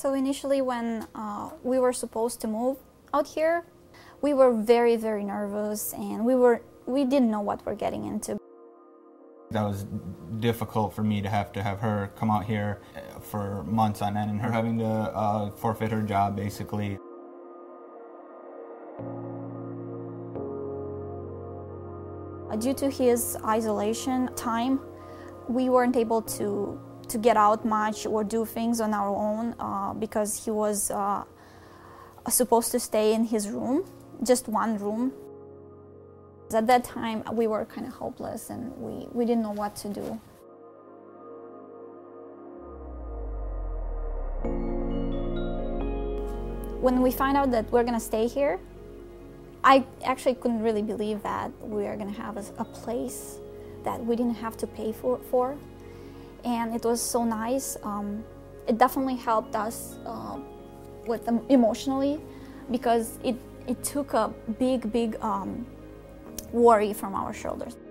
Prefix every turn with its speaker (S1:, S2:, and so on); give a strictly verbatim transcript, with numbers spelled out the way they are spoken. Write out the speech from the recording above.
S1: So initially when uh, we were supposed to move out here, we were very, very nervous, and we were we didn't know what we're getting into.
S2: That was difficult for me to have to have her come out here for months on end, and her having to uh, forfeit her job, basically.
S1: Due to his isolation time, we weren't able to, to get out much or do things on our own uh, because he was uh, supposed to stay in his room, just one room. At that time, we were kind of hopeless, and we, we didn't know what to do. When we find out that we're going to stay here, I actually couldn't really believe that we were going to have a, a place that we didn't have to pay for, for. And it was so nice. Um, it definitely helped us uh, with them emotionally, because it, it took a big, big um, worry from our shoulders.